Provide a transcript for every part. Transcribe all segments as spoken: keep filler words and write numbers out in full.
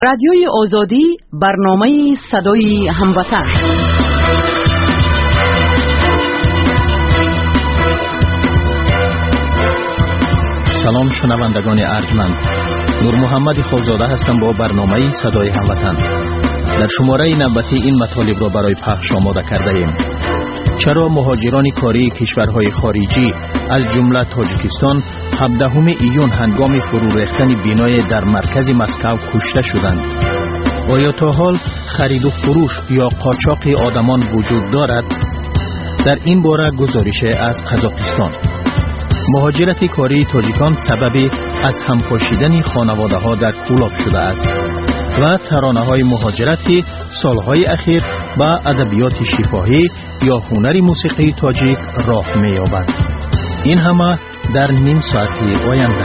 رادیوی آزادی، برنامه صدای هموطن. سلام شنوندگان ارجمند، نور محمد خوزاده هستم با برنامه صدای هموطن. در شماره نوبتی این مطالب را برای پخش آماده کرده ایم. چرا مهاجران کاری کشورهای خارجی از جمله تاجیکستان هفدهم ایون هنگام فرو ریختن بینای در مرکز مسکو کشته شدند؟ آیا تا حال خرید و فروش یا قاچاق آدمان وجود دارد؟ در این باره گزارش از قزاقستان. مهاجرت کاری تاجیکان سبب از همپاشیدن خانواده ها در کولاب شده است و ترانه های مهاجرتی سالهای اخیر با ادبیات شفاهی یا هنر موسیقی تاجیک راه می یابد. این همه در نیم ساعتی آینده.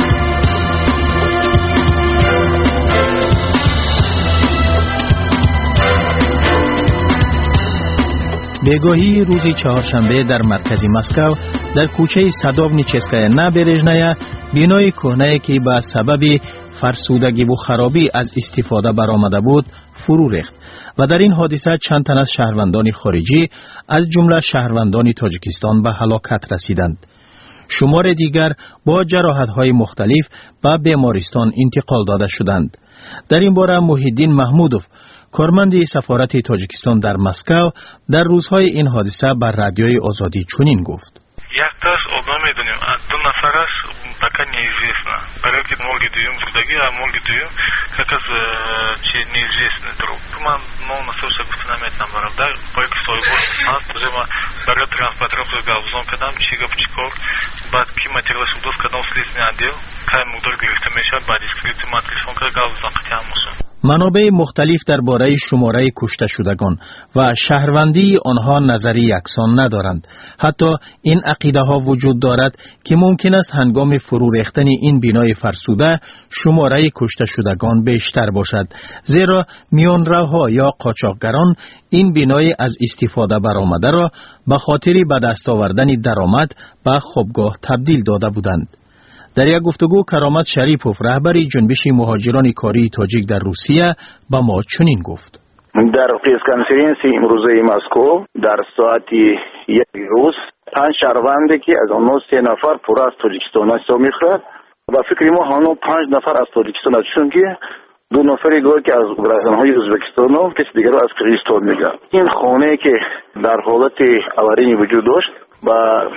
بگاهی روز چهارشنبه در مرکز مسکو در کوچه سادوبنیچسکایا نابرژنایا بینای کهنه‌ای که به سبب فرسودگی و خرابی از استفاده برآمده بود فرو ریخت و در این حادثه چند تن از شهروندان خارجی از جمله شهروندان تاجیکستان به هلاکت رسیدند. شمار دیگر با جراحت‌های مختلف به بیمارستان انتقال داده شدند. در این باره محیدین محمودوف، کارمند سفارت تاجیکستان در مسکو، در روزهای این حادثه بر رادیوی آزادی چنین گفت: Якташ одно медуним, а до нафараш пока неизвестно. Порядки могли дуем вродаги, а могли дуем как раз че неизвестный друг. Туман, но на соша гуфтинамет нам барабда, поек свой бот, а тужема барет транспортеров галузон кадам, чига пчикор, бат ки материал шудос кадам следственный отдел, кай мудор грифтамеша, бадис скрипты матришон ка галузон катямуша. منابع مختلف درباره شماره کشته شدگان و شهروندی آنها نظری یکسان ندارند. حتی این عقیده ها وجود دارد که ممکن است هنگام فرو ریختن این بینای فرسوده شماره کشته شدگان بیشتر باشد، زیرا میانروها یا قاچاقگران این بینای از استفاده برآمده را به خاطر به دست آوردن درآمد به خوابگاه تبدیل داده بودند. در یک گفتگو کرامت شریپوف، رهبری جنبش مهاجران کاری تاجیک در روسیه، با ما چنین گفت: در پریس کنفرانسی امروزه مسکو در ساعت یک روز پنج شهروندی که از آنها سه نفر پور از تاجیکستان است میخورد و فکر ما هنو پنج نفر از تاجیکستان است، چون که دو نفری گوید که از برادرانهای ازبکستان و کسی دیگر از قرقیزستان میگن. این خانه که در حالت آوارینی وجود داشت و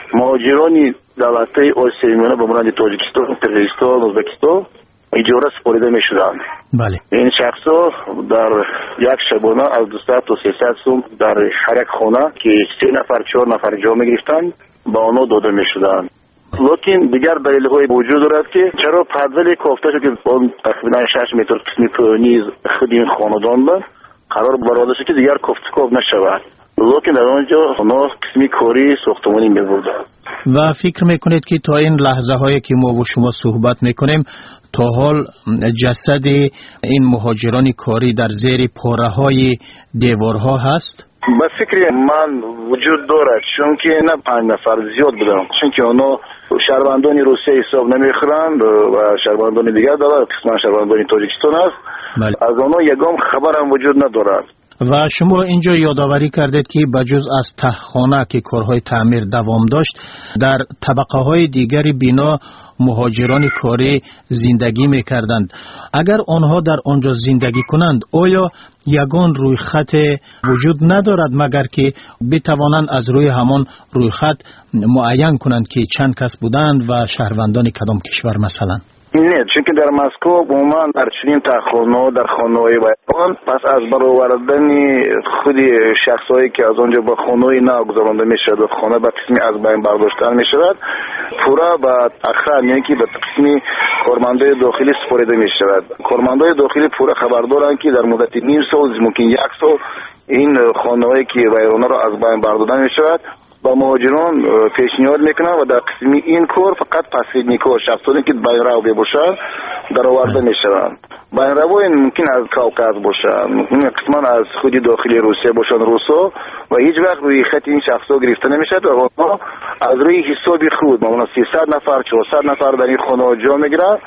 مهاجران دولت‌های آسیایی میانه به مانند تاجیکستان، قرقیزستان، ازبکستان اجاره سپرده میشدند. بله. این شخصا در یک شبانه از دویست تا سیصد سوم در هر یک خانه که سه نفر چهار نفر جا میگرفتند با آنها داده میشدند. لیکن دیگر دلیل‌های وجود دارد که چرا پدل کافته شد که اون تقریبا شش متر قسمی پایینی خود این خاندان بود قرار براده شد که دیگر کاف نشود. لیکن در آنجا اونا قسمی کاری ساختمانی می‌بردند. و فکر میکنید که تا این لحظه هایی که ما و شما صحبت میکنیم تا حال جسد این مهاجران کاری در زیر پاره های دیوارها هست؟ به فکر من وجود دارد، چون که نه پنج نفر زیاد بودن، چون که اونا شهروندان روسیه حساب نمیخورند و شهروندان دیگر دارد، قسما شهروندان تاجیکستان است. بله. از اونا یگام خبر هم وجود ندارد. و شما اینجا یادآوری کردید که بجز از تهخانه که کارهای تعمیر دوام داشت، در طبقه های دیگری بنا مهاجران کاری زندگی میکردند. اگر آنها در آنجا زندگی کنند آیا یگان روی خط وجود ندارد مگر که بتوانند از روی همان روی خط معین کنند که چند کس بودند و شهروندان کدام کشور مثلا؟ نه، چون که در مسکو عموما در چنین تخانه در خانه‌های بیان پس از برآوردن خود شخصایی که از آنجا به خانه‌ای نگذرانده میشد و خانه به قسمی از بین برداشتن میشود پورا به اخر، یعنی که به قسمی کارمندای داخلی سپرده میشود. کارمندای داخلی پورا خبردارند که در مدت نیم سال ممکن یک سال این خانه‌هایی که ویرانه را از بین برداشتن میشود با مهاجران پیشنهاد میکنن و در قسمی این کار فقط پسیدنی کار شخصانی که بین‌رو باشند در آورده میشوند. بین‌رو این ممکن از کاوکاز باشند، ممکن قسما از خود داخلی روسیه باشند روسا و هیچ وقت روی خط این شخصا گرفته نمیشد و آنها از روی حساب خود مثلا سیصد نفر چهارصد نفر در این خانه جا میگیرند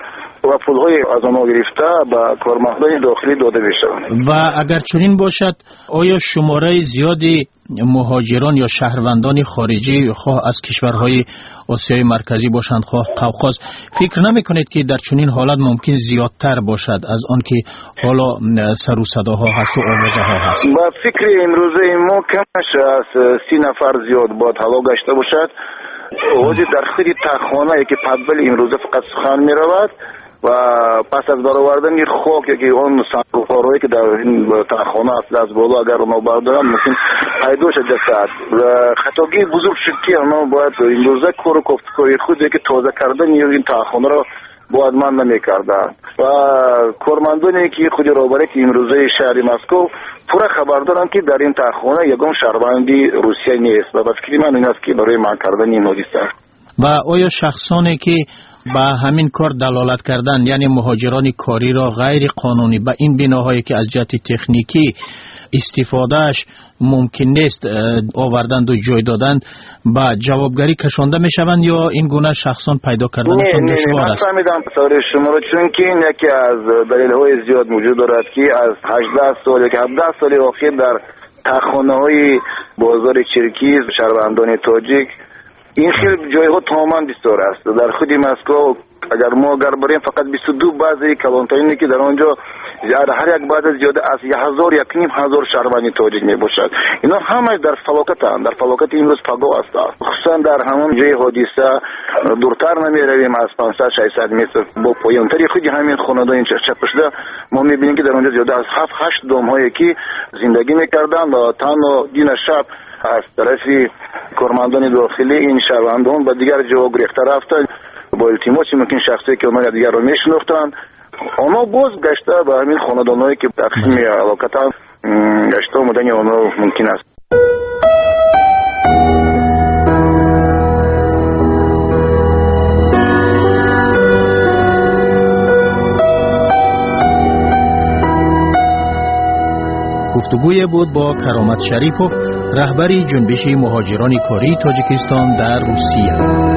و پول‌های از آنها گرفته به کارمندان داخلی داده بشود. و اگر چنین باشد آیا شماره زیادی مهاجران یا شهروندان خارجی خواه از کشورهای آسیای مرکزی باشند خواه قوقاز فکر نمی کنید که در چنین حالت ممکن زیادتر باشد از آن که حالا سر و صداها هست و آوازه ها هست؟ با فکر امروزه ما کمش از سی نفر زیاد باید حالا گشته باشد. وجود در خود تخانه یکی پدبل امروزه فقط سخن می رود و پس از برآوردن خاک یکی اون صندوق‌هایی که در این تخانه است از بالا اگر اونها بردارن ممکن پیدا شد جسد. خطاگی بزرگ شد که اونها باید امروزه کار و کفتکاری خود که تازه کردن این تخانه را باید من نمی کردن و کارمندانی که خود رابطه که امروزه شهر مسکو پورا خبر دارن که در این تخانه یکم شهروندی روسیه نیست و فکر من این است که برای من کردن این حادثه. و آیا شخصانی که با همین کار دلالت کردن یعنی مهاجران کاری را غیر قانونی به این بناهایی که از جهت تکنیکی استفادهش ممکن نیست آوردند و جای دادند با جوابگری کشانده می شوند یا این گونه شخصان پیدا کردنشان دشوار است؟ نه نه من فهمیدم سوال شما را چون که این یکی از دلیل های زیاد موجود دارد که از هجده سال که هفده سال اخیر در تخانه های بازار چرکیز شهروندان تاجیک این خیلی جایها تماما بسیار است. در خود مسکو اگر ما اگر بریم فقط بیست و دو بعضی کلانترینی که در آنجا هر یک بعد زیاده از یک هزار یک نیم هزار شهروندی تاجیک می باشد. اینا همه در فلاکت هم در فلاکت امروز پگاه است. خصوصا در همون جای حادثه دورتر نمی رویم از پانصد ششصد متر با پایانتری خود همین خانواده این چپشده ما می بینیم که در آنجا زیاده از هفت هشت دام هایی که زندگی میکردن و تن و دین شب از طرف کارمندان داخلی این شهروندان به دیگر جا گرفته رفتند با التماسی ممکن شخصی که اونها دیگر رو میشناختند آنها باز گشته به همین خاندانهایی که تقسیم علاقتا گشته آمدن آنها ممکن است. گفتگوی بود با کرامت شریفوف رهبری جنبش مهاجران کاری تاجیکستان در روسیه.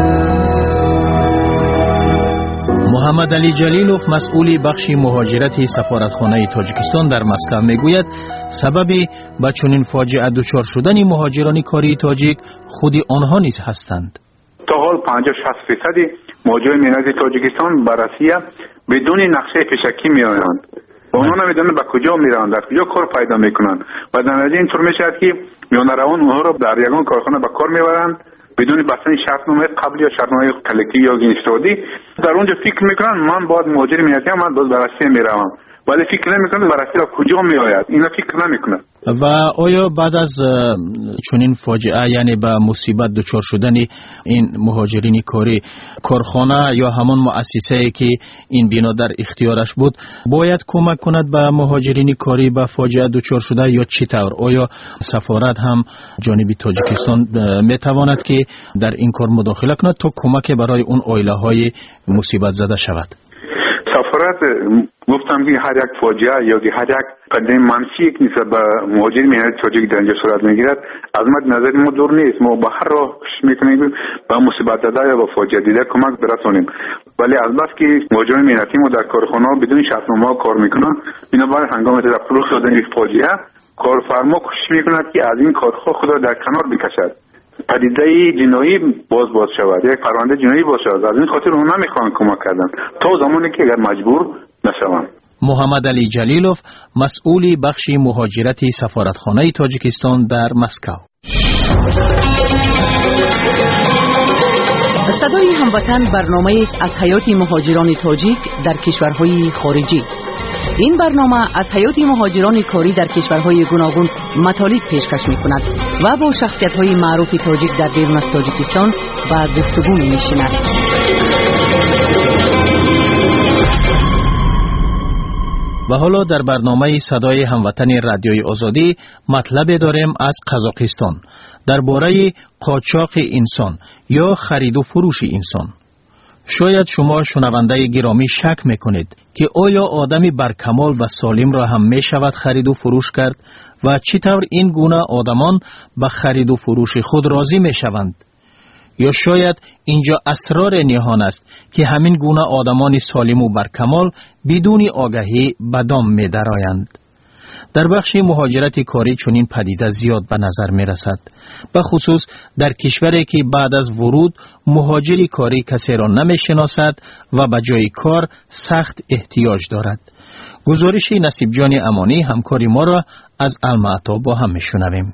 محمد علی جلیلوف مسئول بخش مهاجرتی سفارتخانه تاجیکستان در مسکو میگوید سبب به چنین فاجعه دچار شدن مهاجران کاری تاجیک خود آنها نیز هستند. تا حال پنجاه شصت فیصد مهاجران ملت تاجیکستان به روسیه بدون نقشه پیشکی میآیند. اونها نمیدونن به کجا میرن، در کجا کار پیدا میکنن و در نتیجه اینطور میشه که میانروان اونها رو در یگان کارخانه به کار میبرند بدون بستن شرطنامه قبلی یا شرطنامه کلکتی یا گینشتادی. در اونجا فکر میکنن من باید مهاجر ملتی ام، من باید به روسیه میروم، ولی فکر نمیکنن به روسیه کجا میآید، اینا فکر نمیکنن. و آیا بعد از چنین فاجعه یعنی به مصیبت دچار شدن این مهاجرین کاری کارخانه یا همان مؤسسه‌ای که این بنا در اختیارش بود باید کمک کند به مهاجرین کاری به فاجعه دچار شده یا چطور؟ آیا سفارت هم جانب تاجیکستان میتواند که در این کار مداخله کند تا کمک برای اون عائله‌های مصیبت زده شود؟ سفارت گفتم که هر یک فاجعه یا هر یک قدم منفی که نسبت به مهاجرین ملت تاجیک در اینجا صورت میگیرد از مد نظر ما دور نیست. ما به هر راه میکنیم به مصیبت زده یا به فاجعه دیده کمک برسانیم، ولی از بس که مهاجرین ملتی ما در کارخانه بدون شرطنامه کار میکنن، بنابراین هنگام تدارک دادن فاجعه کارفرما کوشش میکند که از این کارخانه خود را در کنار بکشد، پدیده جنایی باز باز شود، یک پرونده جنایی باز شود. از این خاطر اونها نمیخوان کمک کردن تا زمانی که اگر مجبور نشوند. محمد علی جلیلوف مسئول بخش مهاجرتی سفارتخانه تاجیکستان در مسکو. صدای هموطن برنامه از حیات مهاجران تاجیک در کشورهای خارجی. این برنامه از حیات مهاجران کاری در کشورهای گوناگون مطالب پیشکش می کند و با شخصیت‌های معروف تاجیک در بیرون از تاجیکستان و گفتگو می نشیند. و حالا در برنامه صدای هموطن رادیوی آزادی مطلب داریم از قزاقستان درباره قاچاق انسان یا خرید و فروش انسان. شاید شما شنونده گرامی شک میکنید که آیا آدمی برکمال و سالم را هم می شود خرید و فروش کرد و چطور این گونه آدمان به خرید و فروش خود راضی می شوند؟ یا شاید اینجا اسرار نهان است که همین گونه آدمان سالم و برکمال بدون آگاهی به دام می درآیند. در بخش مهاجرت کاری چنین پدیده زیاد به نظر می رسد، به خصوص در کشوری که بعد از ورود مهاجر کاری کسی را نمی شناسد و به جای کار سخت احتیاج دارد. گزارش نصیب جان امانی همکاری ما را از المعطا با هم می شنویم.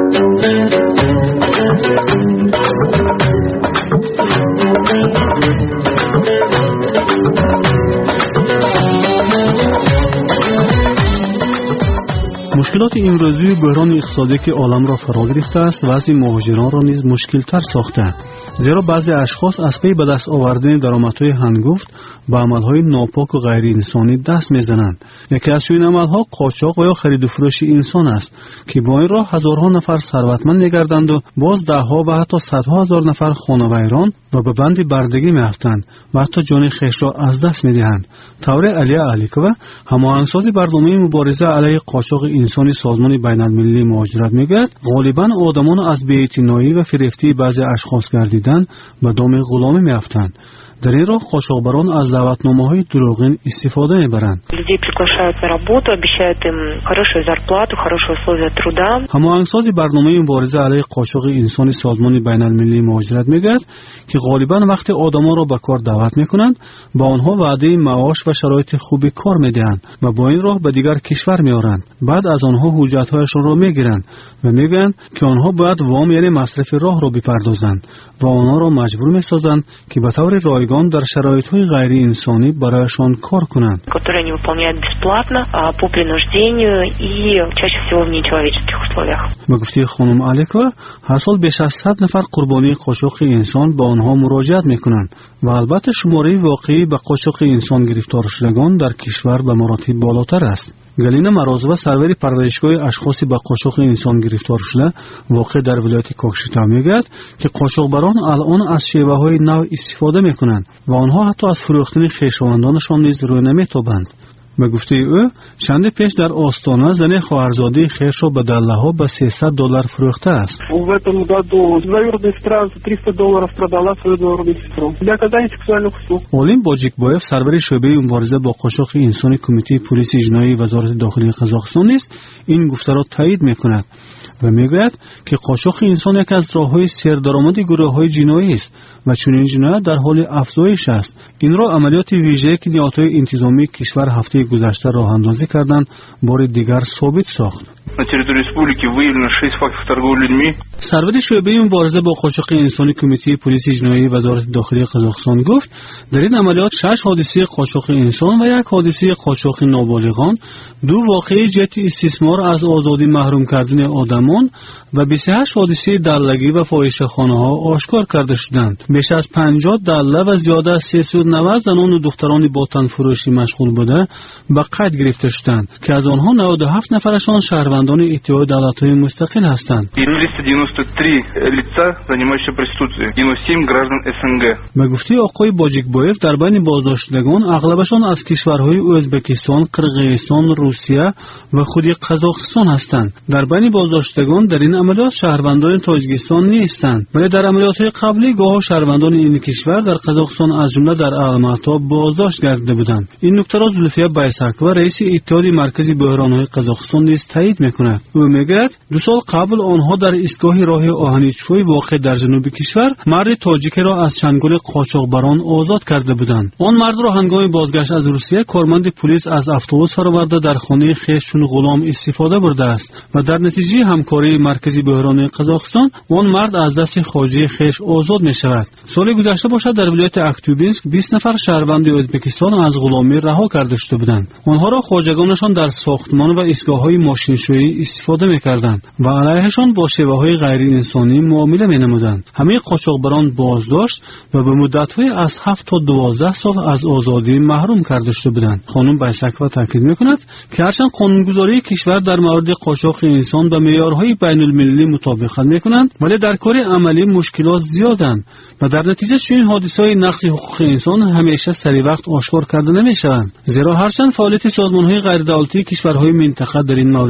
مشکلات امروزی بحران اقتصادی که عالم را فرا گرفته است وضع مهاجران را نیز مشکل‌تر ساخته، زیرا بعضی اشخاص از پی به دست آوردن درآمدهای هنگفت به عملهای ناپاک و غیر انسانی دست میزنند. یکی از این عملها قاچاق و یا خرید و فروش انسان است که با این راه هزارها نفر ثروتمند می‌گردند و باز ده‌ها و حتی صدها هزار نفر خانه‌ویران و به بند بردگی می‌افتند و حتی جان خویش را از دست می‌دهند. طور علی علیکوه، هماهنگساز برنامه مبارزه علیه قاچاق انسانی سازمان بین‌المللی مهاجرت میگوید غالباً آدمان از بی‌اعتنایی و فریفتی بعضی اشخاص گردیدن به دام غلامی می‌افتند. در این راه قاچاقبران از دعوتنامه‌های دروغین استفاده می‌برند. Людей приглашают на работу, обещают им хорошую зарплату, хорошие условия труда. هماهنگساز برنامه مبارزه علیه قاچاق انسانی سازمان بین‌المللی مهاجرت میگوید که غالباً وقتی آدم‌ها را به کار دعوت می‌کنند، با آنها وعده معاش و شرایط خوبی کار می‌دهند و با این راه به دیگر کشور می‌آورند. بعد از آنها حجت‌هایشان را می‌گیرند و میگویند که آنها باید وام یعنی مصرف راه را بپردازند و آنها را مجبور می‌سازند که به طور رایگان در شرایط‌های غیر انسانی برایشان کار کنند. Которые они выполняют бесплатно, по принуждению и чаще всего в нечеловеческих условиях. به گفته خانم علیکوه، هر سال بیش از صد نفر قربانی قاچاق انسان به آنها مراجعت می‌کنند و البته شماره واقعی به قاچاق انسان گرفتار شدگان در کشور به مراتب بالاتر است. گلینا مرازوه سرور پرورشگاه اشخاصی به قاچاق انسان گرفتار شده واقع در ولایت کوکشتا میگوید که قاچاقبران الان از شیوه‌های نو استفاده می‌کنند و آنها حتی از فروختن خویشاوندانشان نیز روی نمی‌تابند. به گفته او چند پیش در آستانه زن خواهرزاده خویش را به دله‌ها به سیصد دلار فروخته است. В этом году двоюродная сестра за триста долларов продала свою двоюродную сестру для оказания сексуальных услуг. олим боҷикбоев سرور شعبه مبارزه با قاچاق انسانی کمیته پلیس جنایی وزارت داخلی قزاقستان است این گفته را تایید می‌کند و میگوید که قاچاق انسان یک از راه‌های سردرآمد گروه‌های جنایی است و چنین جنایت در حال افزایش است. این را عملیات ویژه که نیروهای انتظامی کشور هفته گذشته راه اندازی کردند بار دیگر ثابت ساخت. На территории республики выявлено шесть фактов торговли людьми. سرور شعبه مبارزه با قاچاق انسانی کمیته پلیس جنایی وزارت داخلی قزاقستان گفت در این عملیات شش حادثه قاچاق انسان و یک حادثه قاچاق نابالغان، دو واقعه جهت استثمار از آزادی محروم کردن آدمان و بیست و هشت حادثه دلگی و فاحشه‌خانه‌ها آشکار کرده شدند. بیش از پنجاه دله و زیاده از سیصد و نود زنان و دختران با تنفروشی مشغول بوده به قید گرفته شدند که از آنها نود و هفت نفرشان شهروندان اتحاد دولت‌های مستقل هستند. двести девяносто три лица, занимающиеся проституцией, девяносто семь граждан эс эн гэ. به گفته آقای باجیکبایف در بین بازداشتگان اغلبشان از کشورهای ازبکستان، قرقیزستان، روسیه و خود قزاقستان هستند. در بین بازداشتگان در این عملیات شهروندان تاجیکستان نیستند، ولی در عملیات‌های قبلی گاه شهروندان این کشور در قزاقستان از جمله در المعطا بازداشت گردیده بودند. این نکته را زلفیه بیسکوه رئیس اتحاد مرکزی بحران‌های قزاقستان نیز تایید می‌کند. او میگوید دو سال قبل آنها در ایستگاه راه آهنیچوی واقع در جنوب کشور مرد تاجیک را از چنگل قاچاقبران آزاد کرده بودند. آن مرد را هنگام بازگشت از روسیه کارمند پلیس از اتوبوس فرآورده در خانه خویش چون غلام استفاده برده است و در نتیجه همکاری مرکزی بحران قزاقستان آن مرد از دست خواجه خویش آزاد می شود. سال گذشته باشد در ولایت اکتوبینسک بیست نفر شهروند ازبکستان از غلامی رها کرده شده بودند. آنها را خواجگانشان در ساختمان و ایستگاه‌های ماشینشویی استفاده می‌کردند و علیهشان با شیوه‌های غیر انسانی معامله می‌نمودند. همه قاچاقبران بازداشت و به مدت‌های از هفت تا دوازده سال از آزادی محروم کرده شده بودند. خانم بیسکوه تاکید می‌کند که هرچند قانونگذاری کشور در مورد قاچاق انسان به معیارهای بین‌المللی مطابقت می‌کنند، ولی در کار عملی مشکلات زیادند و در نتیجه چنین حادثه‌های نقض حقوق انسان همیشه سری وقت آشکار کرده نمی‌شوند. زیرا هرچند فعالیت سازمان‌های غیردولتی کشورهای منطقه در این مورد خوب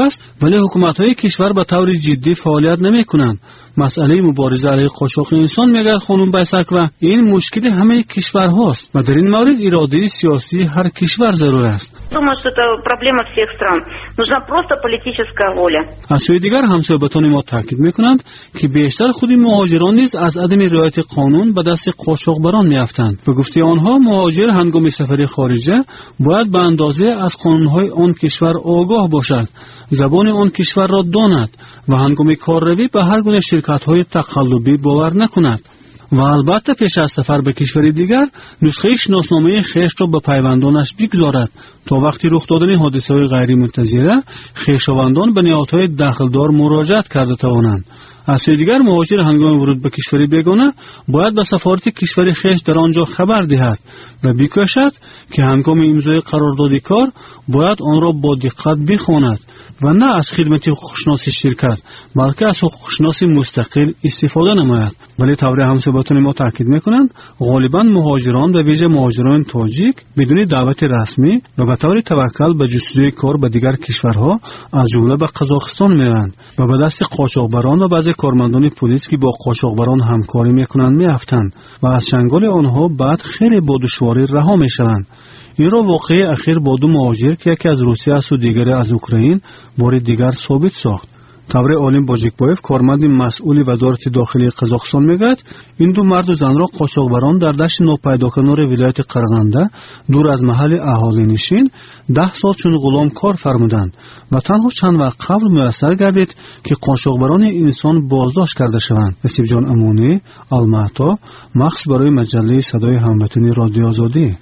است، ولی حکومت‌های کشور به طور جدی فعالیت نمی‌کنند. مسئله مبارزه علیه قاچاق انسان میگه خانم بیسکова این مشکل همه کشورهاست و در این مورد اراده سیاسی هر کشور ضرور است. Думаю, что это проблема всех стран. Нужна просто политическая воля. از سوی دیگر همسایگان ما تاکید میکنند که بیشتر خود مهاجران نیز از عدم رعایت قانون به دست قاچاقبران میافتند. به گفته آنها مهاجر هنگام سفر خارجه باید به اندازه از قانونهای آن کشور آگاه باشد، زبان آن کشور را داند و هنگام کارروی به هر گونه شرکت‌های تقلبی باور نکند و البته پیش از سفر به کشور دیگر نسخه شناسنامه خویش را به پیوندانش بگذارد تا وقتی رخ دادن حادثه‌های غیر منتظره خویشاوندان به نهادهای دخلدار مراجعت کرده توانند. از سوی دیگر مهاجر هنگام ورود به کشور بیگانه باید به سفارت کشور خویش در آنجا خبر دهد و بکوشد که هنگام امضای قرارداد کار باید آن را با دقت بخواند و نه از خدمت حقوقشناسی شرکت بلکه از حقوقشناسی مستقل استفاده نماید. ولی طور همسایگان ما تاکید میکنند غالبا مهاجران و ویژه مهاجران تاجیک بدون دعوت رسمی و به طور توکل به جستجوی کار به دیگر کشورها از جمله به قزاقستان میروند و به دست قاچاقبران و بعضی کارمندان پلیس که با قاچاقبران همکاری میکنند میافتند و از چنگال آنها بعد خیلی با دشواری رها میشوند. این را واقعه اخیر با دو مهاجر که یکی از روسیه است و دیگری از اوکراین بار دیگر ثابت ساخت. طور عالم باجیکبایف کارمند مسئول وزارت داخلی قزاقستان میگوید این دو مرد و زن را قاچاقبران در دشت ناپیداکنار ولایت قرغنده دور از محل اهالی نشین ده سال چون غلام کار فرمودند و تنها چند وقت قبل میسر گردید که قاچاقبران انسان بازداشت کرده شوند. نصیب جان امونی، المهتا، مخصوص برای مجله صدای هموطنی رادیو آزادی.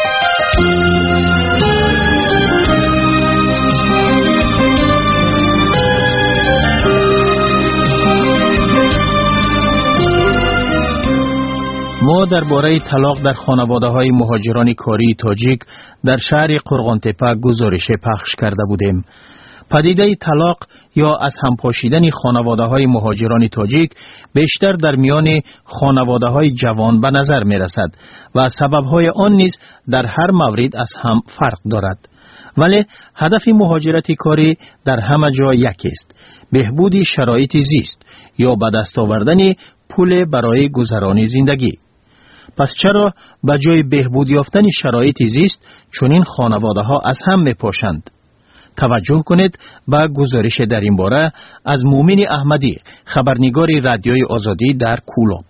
ما درباره طلاق در خانواده‌های مهاجران کاری تاجیک در شهر قرغانتپه گزارش پخش کرده بودیم. پدیده طلاق یا از هم پاشیدن خانواده‌های مهاجران تاجیک بیشتر در میان خانواده‌های جوان به نظر می‌رسد و سبب‌های آن نیز در هر مورد از هم فرق دارد. ولی هدف مهاجرت کاری در همه جا یکی است: بهبود شرایط زیست یا به دست آوردن پول برای گذران زندگی. پس چرا به جای بهبود یافتن شرایط زیست چنین خانواده‌ها از هم میپاشند؟ توجه کنید به گزارش در این باره از مومن احمدی، خبرنگار رادیوی آزادی در کولاب.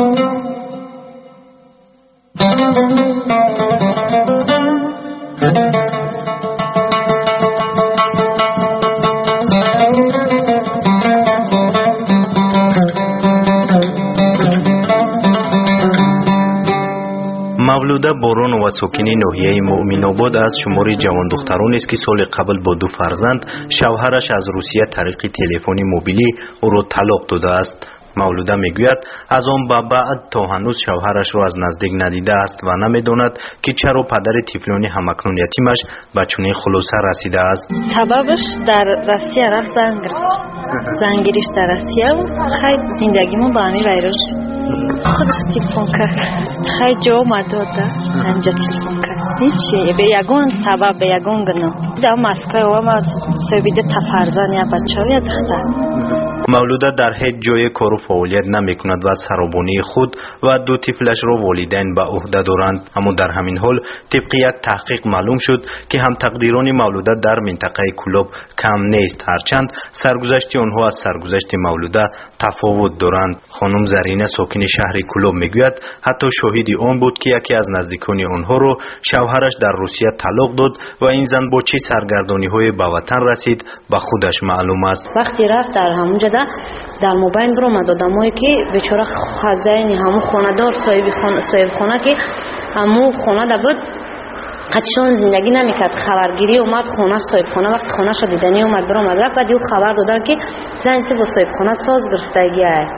مولوده بارون و ساکن ناحیه مؤمن آباد از شمار جوان دختران است که سال قبل با دو فرزند شوهرش از روسیه طریق تلفن موبیلی او را طلاق داده است. مولوده میگوید از آن به بعد تا هنوز شوهرش را از نزدیک ندیده است و نمیداند که چرا پدر طفلان همکنون یتیمش به چنین خلاصه رسیده است. سببش در روسیه رفت زنگ زنگیریش در روسیه و خیلی زندگیمون با همین ویروش خودش تلفن کرد، خیلی جا اومد داده انجا تلفن کرد. هیچی به یگون سبب به یگون گناه در مسکای و ما سویده تفرزان یا بچه های دختر. مولوده در هیچ جای کار و فعالیت نمی کند و سرابانی خود و دو طفلش را والدین به عهده دارند. اما در همین حال طبق یک تحقیق معلوم شد که هم تقدیران مولوده در منطقه کولاب کم نیست، هرچند سرگذشت آنها از سرگذشت مولوده تفاوت دارند. خانم زرینه ساکن شهر کولاب میگوید حتی شاهدی آن بود که یکی از نزدیکان آنها را شوهرش در روسیه طلاق داد و این زن با چه سرگردانی های به وطن رسید به خودش معلوم است. وقتی رفت در همونجا در موبایل برام آدمایی که بیچاره خزاین همون خانه‌دار صاحب خانه صاحب خانه که همون خانه بود قدشون زندگی نمیکرد، خبرگیری اومد خانه صاحب خانه وقتی خانه شد دیدنی اومد برام رفت بعد یو خبر دادن که زن تو با صاحب خانه ساز گرفتگی است.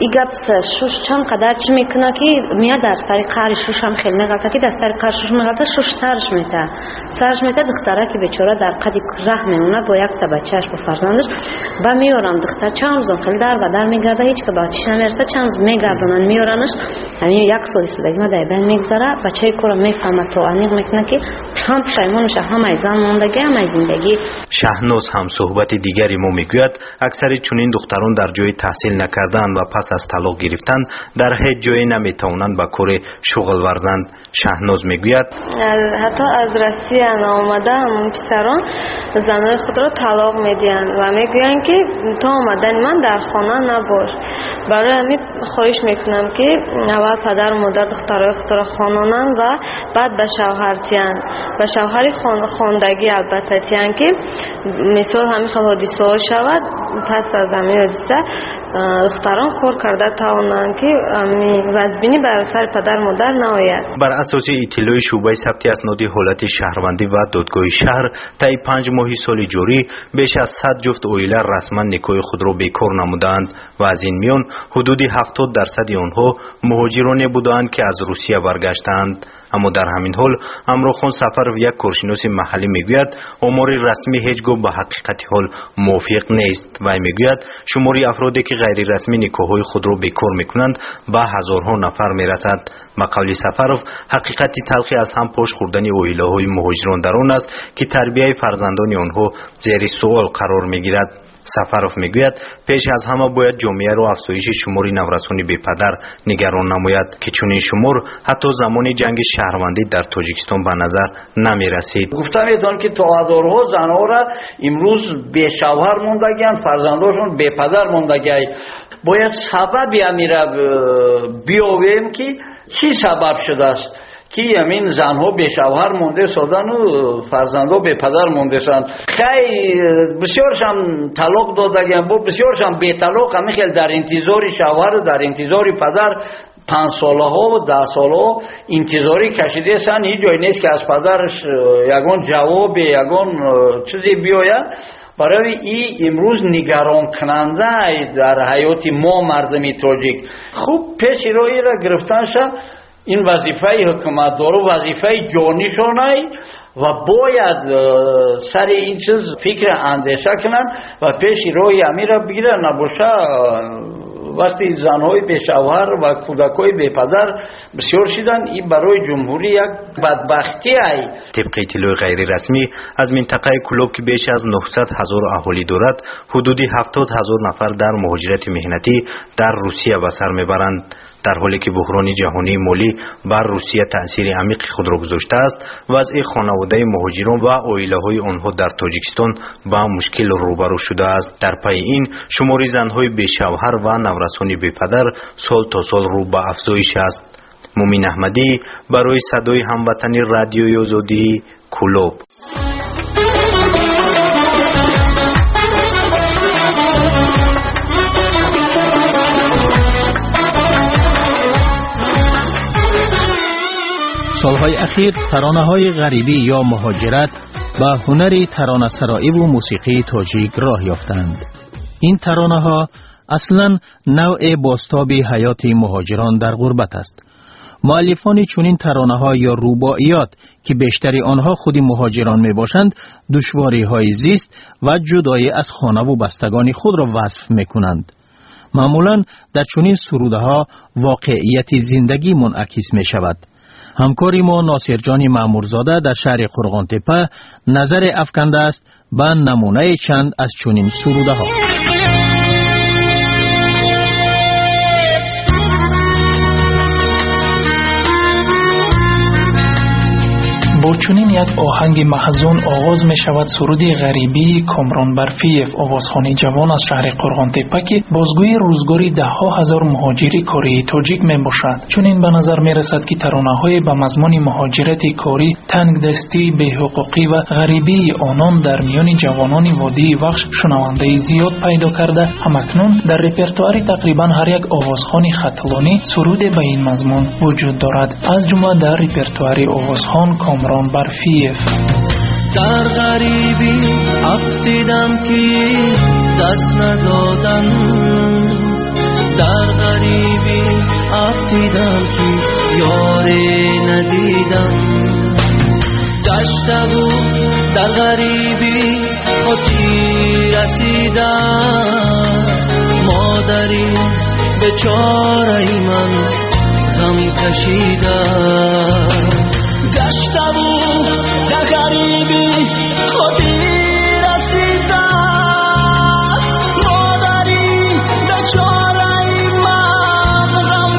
این گپ شوش چند قدر چی میکنه که میاد در سر قهر شوش هم خیلی میغلطه که در سر قهر شوش میغلطه شوش سرش میته سرش میته دختره که بیچاره در قد ره میمونه با یک تا بچهش با فرزندش و میارن دختر چند روز خیلی در و در میگرده هیچ که بچه‌ش نمیرسه چند روز میگردونن میارنش همین یک سال سالگی ما در بین میگذره بچه کورا میفهمه تو انیق میکنه که هم پشیمون میشه هم از زن موندگی هم از زندگی. شهناز هم صحبت دیگری ما میگوید اکثر چنین دختران در جای تحصیل نکردن و پس از طلاق گرفتن در هیچ جایی نمیتوانند به کار شغل ورزند. شهناز میگوید حتی از روسیه آمده همون پسران زنای خود را طلاق میدین و میگوین که تا آمدن من در خانه نباش. برای همین خواهش میکنم که اول پدر و مادر دخترای خود را خانانن و بعد به شوهر تیان و شوهر خواندگی البته تیان که مثال همین حادثه ها شود پس از همین حادثه دختران کار کرده توانند که وزبینی بر سر پدر مادر نآید. بر اساس اطلاع شعبه ثبت اسناد حالت شهروندی و دادگاه شهر طی پنج ماه سال جاری بیش از صد جفت اویله رسما نکاح خود را بیکار نمودند و از این میان حدود هفتاد درصد آنها مهاجرانی بودند که از روسیه برگشتند. اما در همین حال امروخان سفر و یک کارشناس محلی میگوید آمار رسمی هیچگاه به حقیقت حال موافق نیست و میگوید شماری افرادی که غیر رسمی نکاحهای خود را بیکار میکنند به هزارها نفر میرسد. به قول سفرов حقیقت تلخی از هم پشت خوردن اویله‌های مهاجران در آن است که تربیت فرزندان آنها زیر سوال قرار میگیرد. سفرов میگوید پیش از همه باید جامعه را افزایش شمار نورسان بی پدر نگران نماید که چنین شمار حتی زمان جنگ شهروندی در تاجیکستان به نظر نمی رسید. گفتم ایتان که تا هزارها زنها را امروز بی شوهر موندگی‌اند، فرزندانشون بی پدر موندگی. باید سببی امیره بیاویم که چی سبب شده است که همین زنها به شوهر مونده سادن و فرزندها به پدر مونده سند. خیلی بسیارشان طلاق دادگن با بسیارشان به طلاق همین خیلی در انتظار شوهر در انتظار پدر پنج ساله ها و ده ساله ها انتظاری کشیده سن. هیچ جای نیست که از پدرش یگان جواب یگان چیزی بیاید. برای این امروز نگران کننده در حیات ما مردم تاجیک. خوب پیش روی را گرفتن شد. این وظیفه حکومت داره وظیفه جانیشونه و باید سر این چیز فکر اندیشه کنن و پیش روی امیر را بگیرن. نباشه وقتی زنهای به شوهر و کودکای به پدر بسیار شدن این برای جمهوری یک بدبختی ای. طبق اطلاع غیر رسمی از منطقه کلوب که بیش از نهصد هزار اهالی دارد حدود هفتاد هزار نفر در مهاجرت مهنتی در روسیه به سر میبرند. در حالی که بحران جهانی مالی بر روسیه تأثیر عمیق خود را گذاشته است وضع خانواده مهاجران و عائله‌های آنها در تاجیکستان با مشکل روبرو شده است. در پی این شمار زن‌های بی شوهر و نورسان بی پدر سال تا سال رو به افزایش است. مومین احمدی برای صدای هموطنی رادیوی آزادی کلوب. سالهای اخیر ترانه‌های غریبی یا مهاجرت به هنر ترانه‌سرایی و موسیقی تاجیک راه یافتند. این ترانه‌ها اصلاً نوع بازتاب حیات مهاجران در غربت است. مؤلفان چنین ترانه‌ها یا روباعیات که بیشتری آنها خود مهاجران میباشند دشواری‌های زیست و جدایی از خانه و بستگان خود را وصف میکنند. معمولاً در چنین سروده‌ها واقعیت زندگی منعکس میشود. همکاری ما ناصر جان مامورزاده در شهر قرغانتپه نظر افکنده است به نمونه چند از چنین سروده ها. با چنین یک آهنگ محزون آغاز می شود سرودی غریبی کامران برفیف آوازخوانی جوان از شهر قرغانتپه که بازگوی روزگاری ده ها هزار مهاجری کاری تاجیک می باشد. چنین به نظر می رسد که ترانه های به مضمون مهاجرت کاری، تنگ دستی، بی حقوقی و غریبی آنان در میان جوانان وادی وخش شنونده زیاد پیدا کرده همکنون در رپرتوار تقریبا هر یک آوازخوان خطلانی سرود به این مضمون وجود دارد. از جمله در رپرتوار آوازخوان کامران برفیف. در غریبی افتیدم که دست ندادن در غریبی افتیدم که یاری ندیدم گشته بود در غریبی خودی رسیدم مادری بیچاره من غم کشیدم گشته بود در غریبی خودی رسیدم مادری بیچاره من غم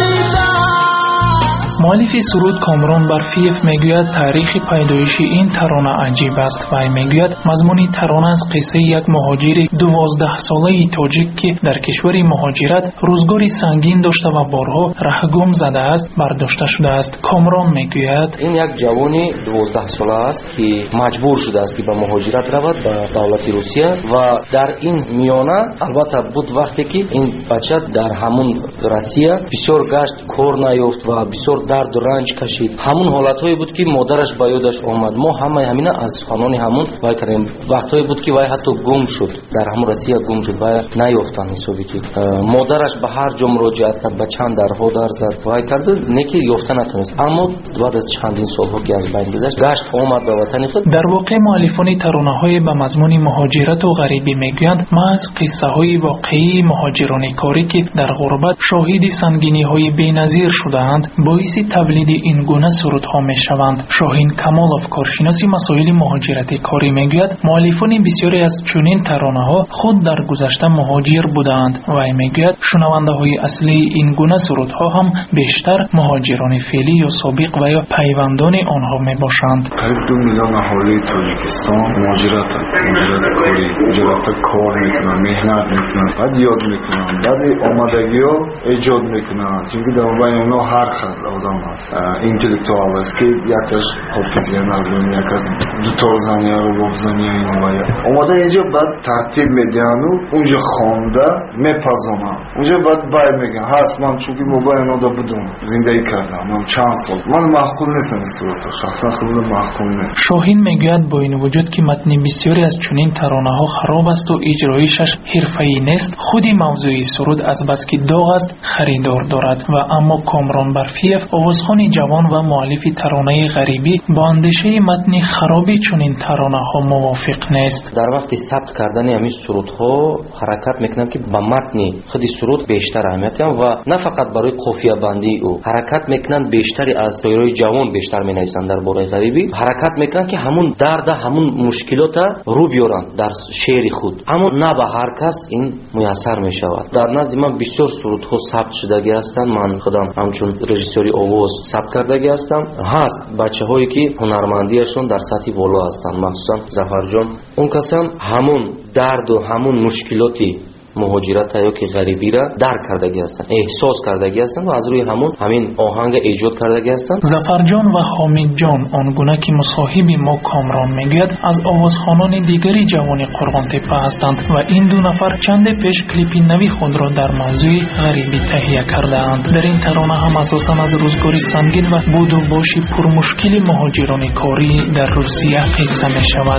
کشیدم. مؤلف سرود کامران برفیف میگوید تاریخ پیدایش این ترانه عجیب است و میگوید مضمون ترانه از قصه یک مهاجر دوازده ساله تاجیک که در کشور مهاجرت روزگاری سنگین داشته و بارها رهگم زده است برداشته شده است. کامران میگوید این یک جوانی دوازده ساله است که مجبور شده است که به مهاجرت رود به دولت روسیه و در این میانه البته بود وقتی که این بچه در همون روسیه بسیار گشت کار نیافت و بسیار درد و رنج کشید. همون حالتایی بود که مادرش به یادش آمد. ما همه همینا از خانان همون وای کردیم. وقتایی بود که وای حتی گم شد در همون روسیه گم شد وای نیافتن حسابی که مادرش به هر جا مراجعت کرد به چند درها در زد وای کرد نکی یافته نتونست اما بعد از چندین سالها که از بین گذشت گشت آمد به وطن خود. در واقع مؤلفان ترانه‌های به مضمون مهاجرت و غریبی میگویند محض قصه‌های واقعی مهاجران کاری که در غربت شاهد سنگینی‌های بی‌نظیر شده‌اند باعث تولید این گونه سرودها میشوند. شاهین کمالوف کارشناس مسائل مهاجرت کاری میگوید مؤلفان بسیاری از چنین ترانه‌ها خود در گذشته مهاجر بودند و میگوید شنونده‌های اصلی این گونه سرودها هم بیشتر مهاجران فعلی یا سابق و یا پیوندان آنها میباشند. قریب دو میلیون اهالی تاجیکستان مهاجرت مهاجرت کاری مهاجرت کار میکنن مهنت میکنن بعد یاد میکنن بعد آمادگی‌ها ایجاد میکنن چون که در بین اونها هر خیلی آدم هست اینتלקتوال است که یکش حافظی نظمی یک از دوتار زنی رو لبزنی این وای اومده اینجا بعد ترتیب میدن و اونجا خوانده میپزنم اونجا بعد باید میگن هست من چون که موقع اینا دا بودم زندگی کردم من چند سال من معقول نیستم این صورت شخصا خیلی معقول نیست. شاهین میگوید با این وجود که متن بسیاری از چنین ترانه ها خراب است و اجرایشش حرفه‌ای نیست خودی موضوع سرود از بس که داغ است خریدار دارد و اما کامران برفیف آوازخوان جوان و مؤلف ترانه غریبی با اندیشه متن خرابی چنین ترانه ها موافق نیست. در وقت ثبت کردن همین سرودها حرکت میکنم که با متن خودی سرود بیشتر اهمیت میدم و نه فقط برای قافیه بندی او حرکت میکنن بیشتری از شاعرای جوان بیشتر مینویسن در باره غریبی حرکت میکنن که همون درد همون مشکلات رو بیارن در شعر خود اما نه به هر کس این میسر میشود. در نزد من بسیار سرودها ثبت شدگی هستند. من خودم همچون رژیسوری آواز ثبت کردگی هستم. هست بچه‌هایی که هنرمندیشون در سطح بالا هستند مخصوصا ظفر جان اون کسان همون درد و همون مشکلاتی مهاجرت یا که غریبی را درک کردگی هستند احساس کردگی هستند و از روی همون همین آهنگ ایجاد کردگی هستند. ظفر جان و حامد جان آنگونه که مصاحب ما کامران میگوید از آوازخوانان دیگری جوان قرغان تپه هستند و این دو نفر چند پیش کلیپی نوی خود را در موضوع غریبی تهیه کرده اند. در این ترانه هم اساسا از روزگاری سنگین و بود و باشی پرمشکل مهاجران کاری در روسیه قصه می شود.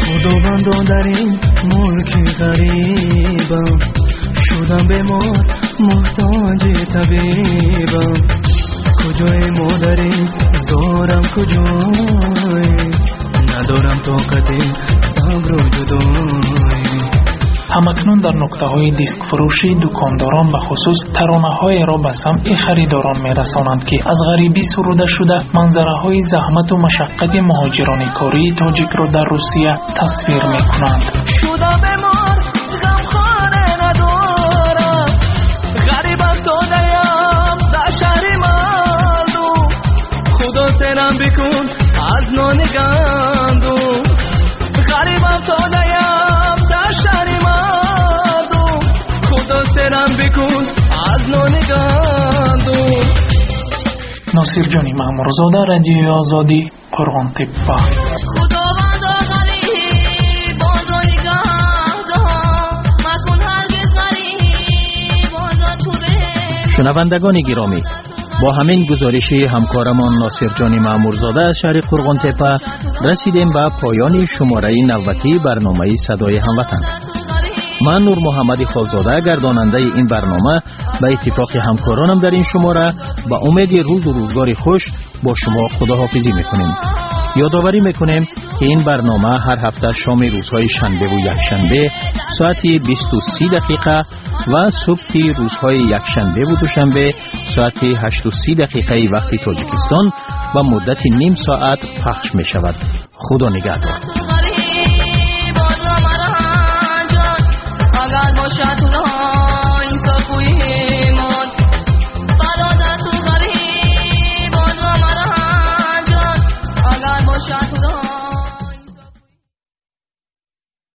خداوند در این ملک غریبم شدم به موت محتاج طبیبم کجای مادری دارم کجای ندارم طاقت صبر و جدای. همکنون در نقطه های دیسک فروشی دکانداران به خصوص ترانه های را به سمع خریداران می رسانند که از غریبی سروده شده منظره های زحمت و مشقت مهاجران کاری تاجیک را در روسیه تصویر می کنند. شدم به موت غمخانه ندارم غریب افتاده‌ام در شهر مردم خدا سرم بکن از نان گندم غریب افتاده‌ام در شهر مردم خدا سرم بکن از نان گندم. ناصر جانی مامورزاده رادیوی آزادی قرغان تپه. شنوندگان گرامی با همین گزارش همکارمان ناصر جانی مامورزاده از شهر قرغان تپه رسیدیم به پایان شماره نوبتی برنامه صدای هموطن. من نور محمد خالزاده گرداننده این برنامه به اتفاق همکارانم در این شماره با امید روز و روزگار خوش با شما خداحافظی میکنیم. یادآوری میکنیم که این برنامه هر هفته شام روزهای شنبه و یکشنبه ساعت بیست و سه دقیقه و صبح روزهای یکشنبه و دوشنبه ساعت هشت و سی دقیقه وقت تاجیکستان و مدت نیم ساعت پخش می شود. خدا نگهدار.